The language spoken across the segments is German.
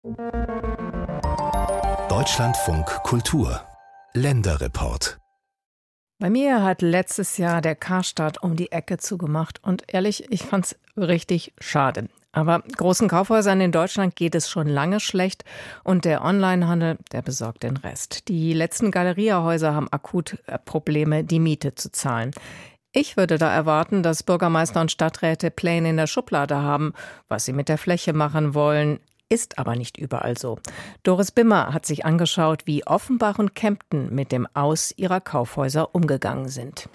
Deutschlandfunk Kultur Länderreport. Bei mir hat letztes Jahr der Karstadt um die Ecke zugemacht und ehrlich, ich fand's richtig schade. Aber großen Kaufhäusern in Deutschland geht es schon lange schlecht und der Onlinehandel, der besorgt den Rest. Die letzten Galeriahäuser haben akut Probleme, die Miete zu zahlen. Ich würde da erwarten, dass Bürgermeister und Stadträte Pläne in der Schublade haben, was sie mit der Fläche machen wollen. Ist aber nicht überall so. Doris Bimmer hat sich angeschaut, wie Offenbach und Kempten mit dem Aus ihrer Kaufhäuser umgegangen sind.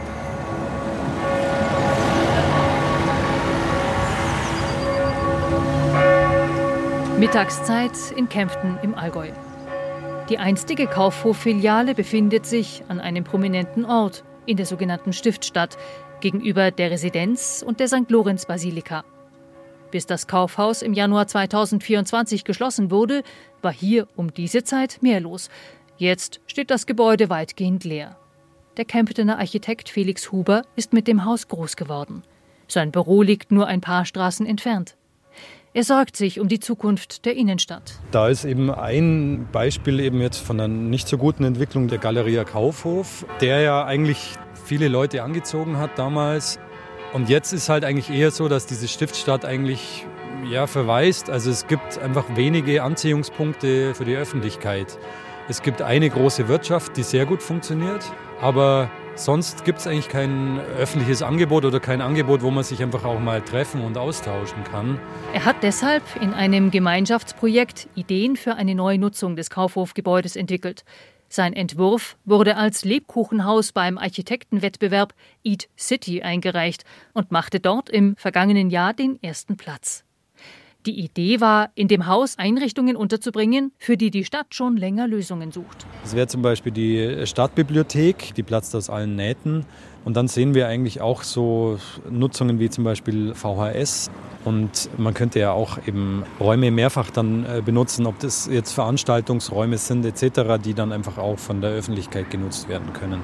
Mittagszeit in Kempten im Allgäu. Die einstige Kaufhof-Filiale befindet sich an einem prominenten Ort in der sogenannten Stiftstadt gegenüber der Residenz und der St. Lorenz-Basilika. Bis das Kaufhaus im Januar 2024 geschlossen wurde, war hier um diese Zeit mehr los. Jetzt steht das Gebäude weitgehend leer. Der Kemptener Architekt Felix Huber ist mit dem Haus groß geworden. Sein Büro liegt nur ein paar Straßen entfernt. Er sorgt sich um die Zukunft der Innenstadt. Da ist eben ein Beispiel eben jetzt von einer nicht so guten Entwicklung der Galeria Kaufhof, der ja eigentlich viele Leute angezogen hat damals. Und jetzt ist halt eigentlich eher so, dass diese Stiftstadt eigentlich verwaist. Also es gibt einfach wenige Anziehungspunkte für die Öffentlichkeit. Es gibt eine große Wirtschaft, die sehr gut funktioniert, aber sonst gibt es eigentlich kein öffentliches Angebot oder kein Angebot, wo man sich einfach auch mal treffen und austauschen kann. Er hat deshalb in einem Gemeinschaftsprojekt Ideen für eine neue Nutzung des Kaufhofgebäudes entwickelt. Sein Entwurf wurde als Lebkuchenhaus beim Architektenwettbewerb Eat City eingereicht und machte dort im vergangenen Jahr den ersten Platz. Die Idee war, in dem Haus Einrichtungen unterzubringen, für die die Stadt schon länger Lösungen sucht. Das wäre zum Beispiel die Stadtbibliothek, die platzt aus allen Nähten. Und dann sehen wir eigentlich auch so Nutzungen wie zum Beispiel VHS. Und man könnte ja auch eben Räume mehrfach dann benutzen, ob das jetzt Veranstaltungsräume sind etc., die dann einfach auch von der Öffentlichkeit genutzt werden können.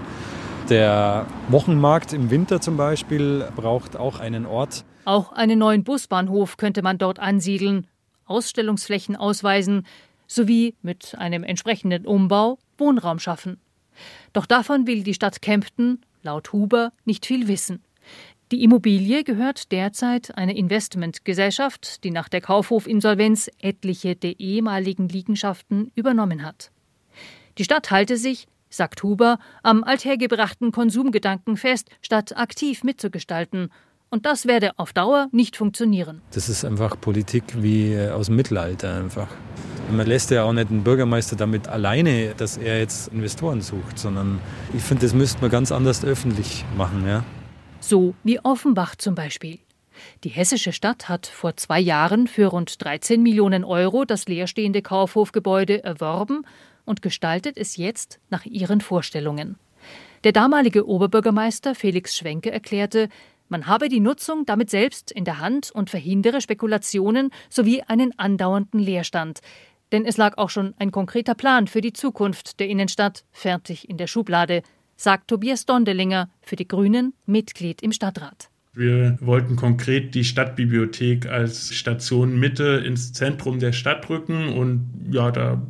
Der Wochenmarkt im Winter zum Beispiel braucht auch einen Ort. Auch einen neuen Busbahnhof könnte man dort ansiedeln, Ausstellungsflächen ausweisen, sowie mit einem entsprechenden Umbau Wohnraum schaffen. Doch davon will die Stadt Kempten, laut Huber, nicht viel wissen. Die Immobilie gehört derzeit einer Investmentgesellschaft, die nach der Kaufhofinsolvenz etliche der ehemaligen Liegenschaften übernommen hat. Die Stadt halte sich, sagt Huber, am althergebrachten Konsumgedanken fest, statt aktiv mitzugestalten. Und das werde auf Dauer nicht funktionieren. Das ist einfach Politik wie aus dem Mittelalter einfach. Und man lässt ja auch nicht den Bürgermeister damit alleine, dass er jetzt Investoren sucht, sondern ich finde, das müsste man ganz anders öffentlich machen. Ja? So wie Offenbach zum Beispiel. Die hessische Stadt hat vor 2 Jahren für rund 13 Millionen Euro das leerstehende Kaufhofgebäude erworben und gestaltet es jetzt nach ihren Vorstellungen. Der damalige Oberbürgermeister Felix Schwenke erklärte, man habe die Nutzung damit selbst in der Hand und verhindere Spekulationen sowie einen andauernden Leerstand. Denn es lag auch schon ein konkreter Plan für die Zukunft der Innenstadt fertig in der Schublade, sagt Tobias Dondelinger, für die Grünen Mitglied im Stadtrat. Wir wollten konkret die Stadtbibliothek als Station Mitte ins Zentrum der Stadt rücken und ja, da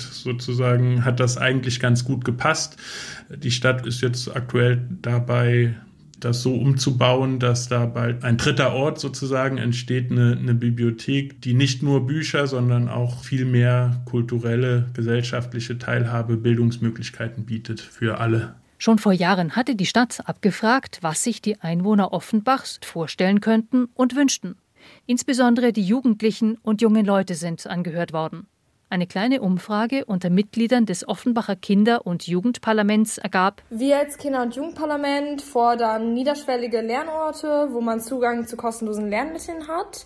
hat das eigentlich ganz gut gepasst. Die Stadt ist jetzt aktuell dabei, das so umzubauen, dass da bald ein dritter Ort sozusagen entsteht, eine Bibliothek, die nicht nur Bücher, sondern auch viel mehr kulturelle, gesellschaftliche Teilhabe, Bildungsmöglichkeiten bietet für alle. Schon vor Jahren hatte die Stadt abgefragt, was sich die Einwohner Offenbachs vorstellen könnten und wünschten. Insbesondere die Jugendlichen und jungen Leute sind angehört worden. Eine kleine Umfrage unter Mitgliedern des Offenbacher Kinder- und Jugendparlaments ergab: Wir als Kinder- und Jugendparlament fordern niederschwellige Lernorte, wo man Zugang zu kostenlosen Lernmitteln hat,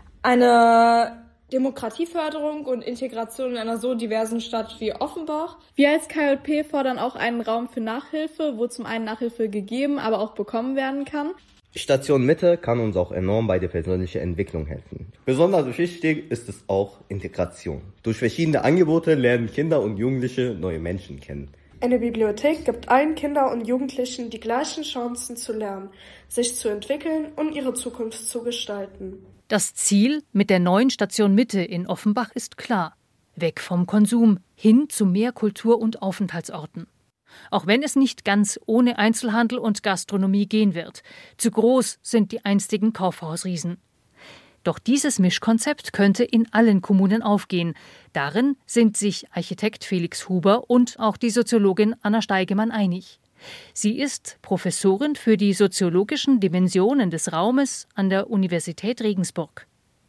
eine Demokratieförderung und Integration in einer so diversen Stadt wie Offenbach. Wir als KJP fordern auch einen Raum für Nachhilfe, wo zum einen Nachhilfe gegeben, aber auch bekommen werden kann. Station Mitte kann uns auch enorm bei der persönlichen Entwicklung helfen. Besonders wichtig ist es auch Integration. Durch verschiedene Angebote lernen Kinder und Jugendliche neue Menschen kennen. Eine Bibliothek gibt allen Kindern und Jugendlichen die gleichen Chancen zu lernen, sich zu entwickeln und ihre Zukunft zu gestalten. Das Ziel mit der neuen Station Mitte in Offenbach ist klar. Weg vom Konsum, hin zu mehr Kultur- und Aufenthaltsorten. Auch wenn es nicht ganz ohne Einzelhandel und Gastronomie gehen wird. Zu groß sind die einstigen Kaufhausriesen. Doch dieses Mischkonzept könnte in allen Kommunen aufgehen. Darin sind sich Architekt Felix Huber und auch die Soziologin Anna Steigemann einig. Sie ist Professorin für die soziologischen Dimensionen des Raumes an der Universität Regensburg.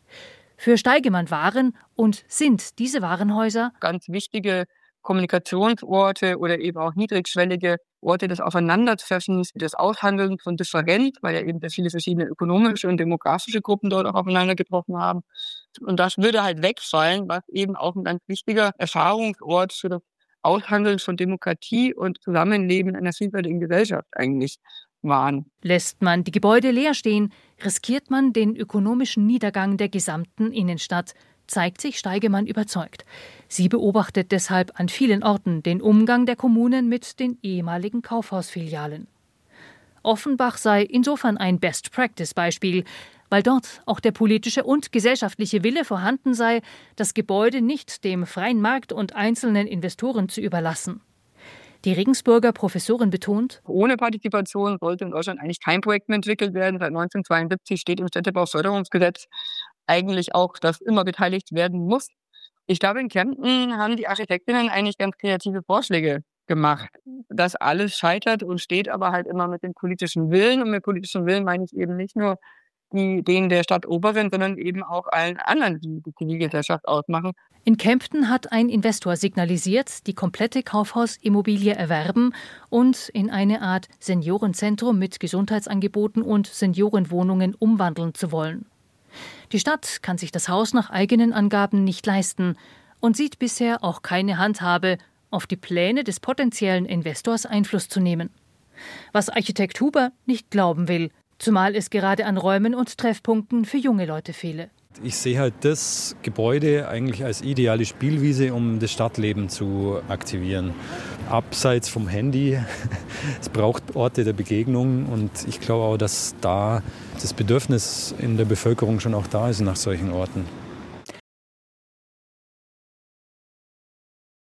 Für Steigemann waren und sind diese Warenhäuser ganz wichtige Kommunikationsorte oder eben auch niedrigschwellige Orte des Aufeinandertreffens, des Aushandelns von Differenz, weil ja eben viele verschiedene ökonomische und demografische Gruppen dort auch aufeinander getroffen haben. Und das würde halt wegfallen, was eben auch ein ganz wichtiger Erfahrungsort für das Aushandeln von Demokratie und Zusammenleben in einer vielfältigen Gesellschaft eigentlich waren. Lässt man die Gebäude leer stehen, riskiert man den ökonomischen Niedergang der gesamten Innenstadt, zeigt sich Steigemann überzeugt. Sie beobachtet deshalb an vielen Orten den Umgang der Kommunen mit den ehemaligen Kaufhausfilialen. Offenbach sei insofern ein Best-Practice-Beispiel, weil dort auch der politische und gesellschaftliche Wille vorhanden sei, das Gebäude nicht dem freien Markt und einzelnen Investoren zu überlassen. Die Regensburger Professorin betont: Ohne Partizipation sollte in Deutschland eigentlich kein Projekt mehr entwickelt werden. Seit 1972 steht im Städtebauförderungsgesetz eigentlich auch, dass immer beteiligt werden muss. Ich glaube, in Kempten haben die Architektinnen eigentlich ganz kreative Vorschläge gemacht. Das alles scheitert und steht aber halt immer mit dem politischen Willen. Und mit politischem Willen meine ich eben nicht nur den der Stadtoberen, sondern eben auch allen anderen, die die Zivilgesellschaft ausmachen. In Kempten hat ein Investor signalisiert, die komplette Kaufhausimmobilie erwerben und in eine Art Seniorenzentrum mit Gesundheitsangeboten und Seniorenwohnungen umwandeln zu wollen. Die Stadt kann sich das Haus nach eigenen Angaben nicht leisten und sieht bisher auch keine Handhabe, auf die Pläne des potenziellen Investors Einfluss zu nehmen. Was Architekt Huber nicht glauben will, zumal es gerade an Räumen und Treffpunkten für junge Leute fehle. Ich sehe halt das Gebäude eigentlich als ideale Spielwiese, um das Stadtleben zu aktivieren. Abseits vom Handy, es braucht Orte der Begegnung und ich glaube auch, dass da das Bedürfnis in der Bevölkerung schon auch da ist nach solchen Orten.